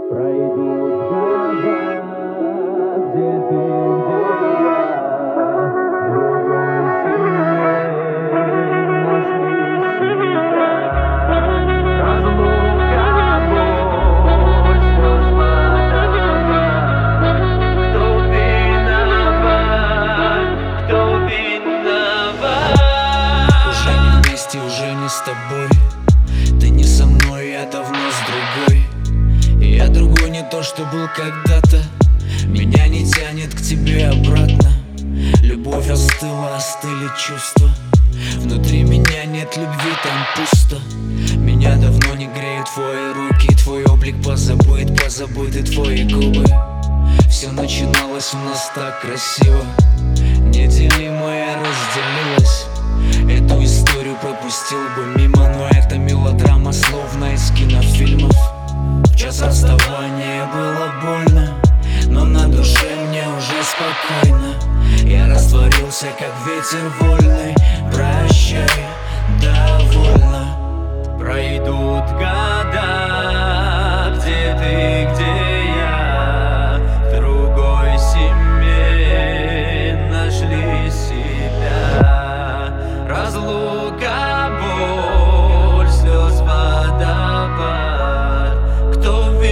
Пройдут года, где ты, где я, в другой семье нашли себя. Разлука, боль, слез водопад. Кто виноват, кто виноват? Уже не вместе, уже не с тобой. Ты не со мной, я давно с другой. И я другой, не то, что был когда-то. Меня не тянет к тебе обратно. Любовь остыла, остыли чувства. Внутри меня нет любви, там пусто. Меня давно не греют твои руки. Твой облик позабыты твои губы. Все начиналось у нас так красиво. Неделимое разделилось. Эту историю пропустил бы мимо, но это мелодрама, словно из кинофильмов. В час расставания было больно, но на душе мне уже спокойно. Я растворился, как ветер вольный. Прощай, довольно. Пройдут года, где ты, где я, в другой семье нашли себя. Разлука, боль, слез водопад. Кто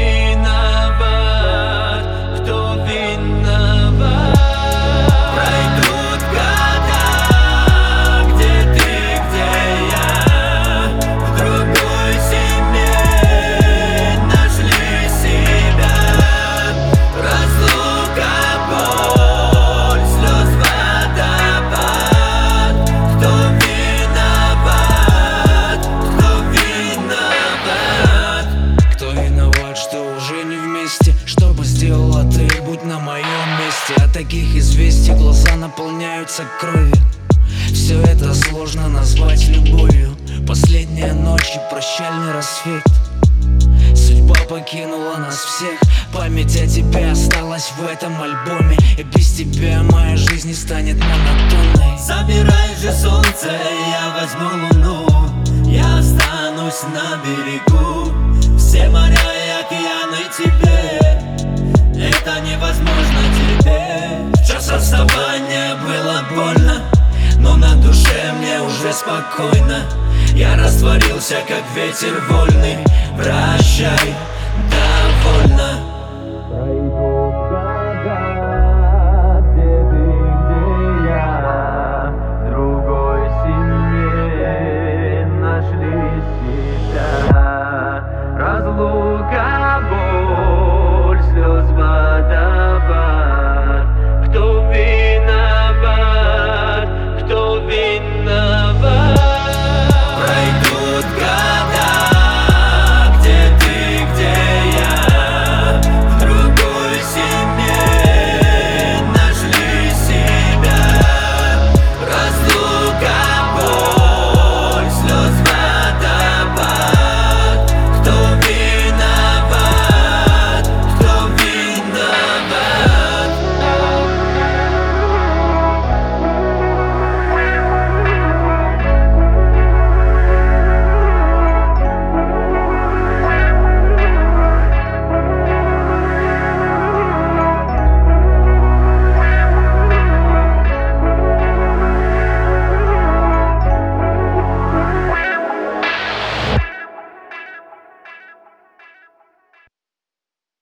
виноват, кто виноват? Пройдут года, где ты, где я, в другой семье нашли себя. Разлука, боль, слез водопад. Кто виноват, кто виноват? Кто виноват, что уже не вместе? Что бы сделала ты, будь на моем месте? От таких известий глаза наполняются кровью. Все это сложно назвать любовью. Последняя ночь и прощальный рассвет. Судьба покинула нас всех. Память о тебе осталась в этом альбоме. И без тебя моя жизнь не станет монотонной. Забирай же солнце, я возьму луну. Я останусь на берегу. Все моря и океаны тебе. Это невозможно тебе. В час расставания было больно, но на душе мне уже спокойно. Я растворился, как ветер вольный. Прощай,